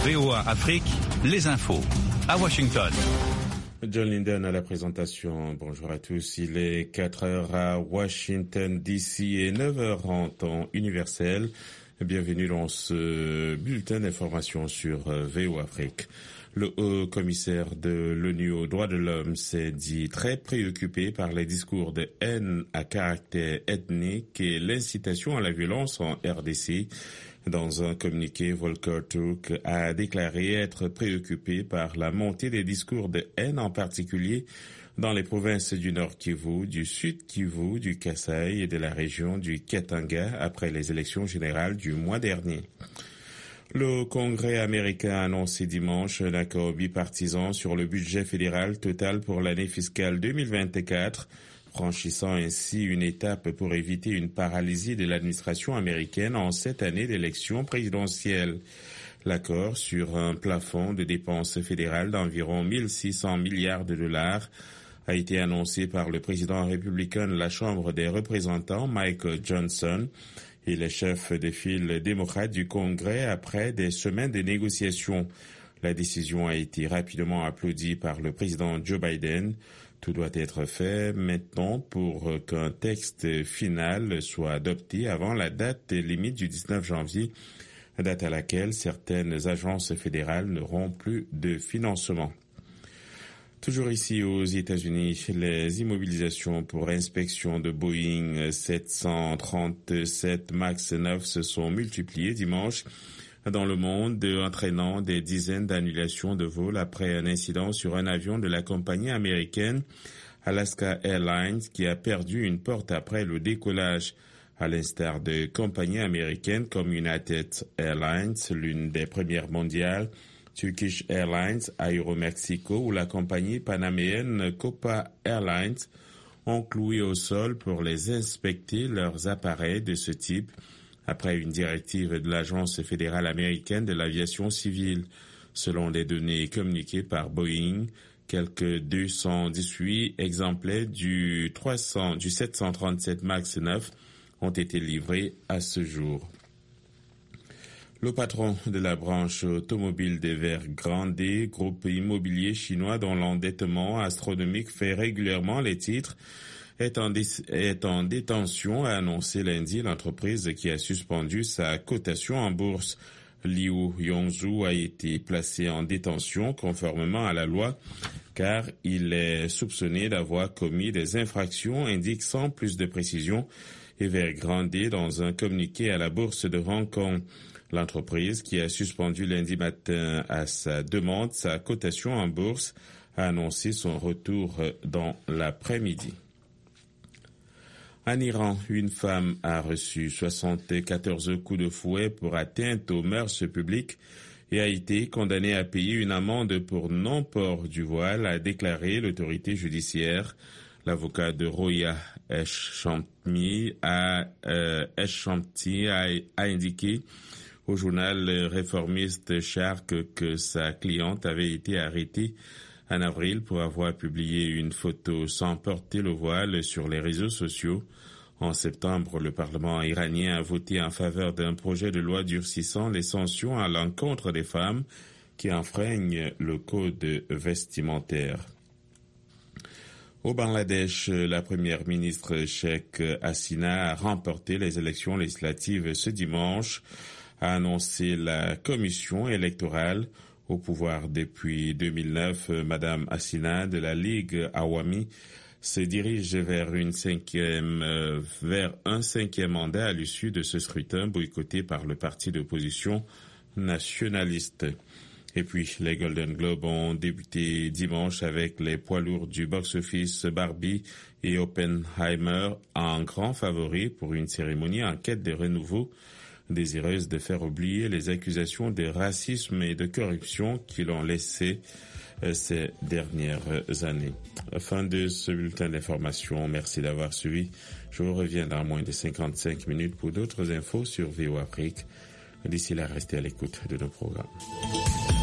VOA Afrique, les infos. À Washington. John Linden à la présentation. Bonjour à tous. Il est 4 heures à Washington DC et 9 heures en temps universel. Bienvenue dans ce bulletin d'information sur VOA Afrique. Le haut commissaire de l'ONU aux droits de l'homme s'est dit très préoccupé par les discours de haine à caractère ethnique et l'incitation à la violence en RDC. Dans un communiqué, Volker Turk a déclaré être préoccupé par la montée des discours de haine, en particulier dans les provinces du Nord Kivu, du Sud Kivu, du Kasaï et de la région du Katanga après les élections générales du mois dernier. Le Congrès américain a annoncé dimanche un accord bipartisan sur le budget fédéral total pour l'année fiscale 2024, franchissant ainsi une étape pour éviter une paralysie de l'administration américaine en cette année d'élection présidentielle. L'accord sur un plafond de dépenses fédérales d'environ 1600 milliards de dollars a été annoncé par le président républicain de la Chambre des représentants, Mike Johnson, et les chefs de file démocrates du Congrès après des semaines de négociations. La décision a été rapidement applaudie par le président Joe Biden. Tout doit être fait maintenant pour qu'un texte final soit adopté avant la date limite du 19 janvier, date à laquelle certaines agences fédérales n'auront plus de financement. Toujours ici aux États-Unis, les immobilisations pour inspection de Boeing 737 MAX 9 se sont multipliées dimanche dans le monde, entraînant des dizaines d'annulations de vols après un incident sur un avion de la compagnie américaine Alaska Airlines qui a perdu une porte après le décollage. À l'instar de compagnies américaines comme United Airlines, l'une des premières mondiales, Turkish Airlines, Aeromexico ou la compagnie panaméenne Copa Airlines ont cloué au sol pour les inspecter leurs appareils de ce type après une directive de l'Agence fédérale américaine de l'aviation civile. Selon les données communiquées par Boeing, quelques 218 exemplaires du 737 MAX 9 ont été livrés à ce jour. Le patron de la branche automobile d'Evergrande, groupe immobilier chinois dont l'endettement astronomique fait régulièrement les titres, est en détention, a annoncé lundi l'entreprise qui a suspendu sa cotation en bourse. Liu Yongzhu a été placé en détention conformément à la loi car il est soupçonné d'avoir commis des infractions, indique sans plus de précision Evergrande dans un communiqué à la bourse de Hong Kong. L'entreprise, qui a suspendu lundi matin à sa demande sa cotation en bourse, a annoncé son retour dans l'après-midi. En Iran, une femme a reçu 74 coups de fouet pour atteinte aux mœurs publiques et a été condamnée à payer une amende pour non-port du voile, a déclaré l'autorité judiciaire. L'avocat de Roya Eshshamti a indiqué au journal réformiste Sharq que sa cliente avait été arrêtée en avril pour avoir publié une photo sans porter le voile sur les réseaux sociaux. En septembre, le Parlement iranien a voté en faveur d'un projet de loi durcissant les sanctions à l'encontre des femmes qui enfreignent le code vestimentaire. Au Bangladesh, la première ministre Sheikh Hasina a remporté les élections législatives ce dimanche, a annoncé la commission électorale. Au pouvoir depuis 2009, Madame Hasina de la Ligue Awami se dirige vers un cinquième mandat à l'issue de ce scrutin boycotté par le parti d'opposition nationaliste. Et puis, les Golden Globes ont débuté dimanche avec les poids lourds du box-office Barbie et Oppenheimer en grand favori pour une cérémonie en quête de renouveau, désireuse de faire oublier les accusations de racisme et de corruption qui l'ont laissé ces dernières années. Fin de ce bulletin d'information. Merci d'avoir suivi. Je vous reviens dans moins de 55 minutes pour d'autres infos sur VOA Afrique. D'ici là, restez à l'écoute de nos programmes.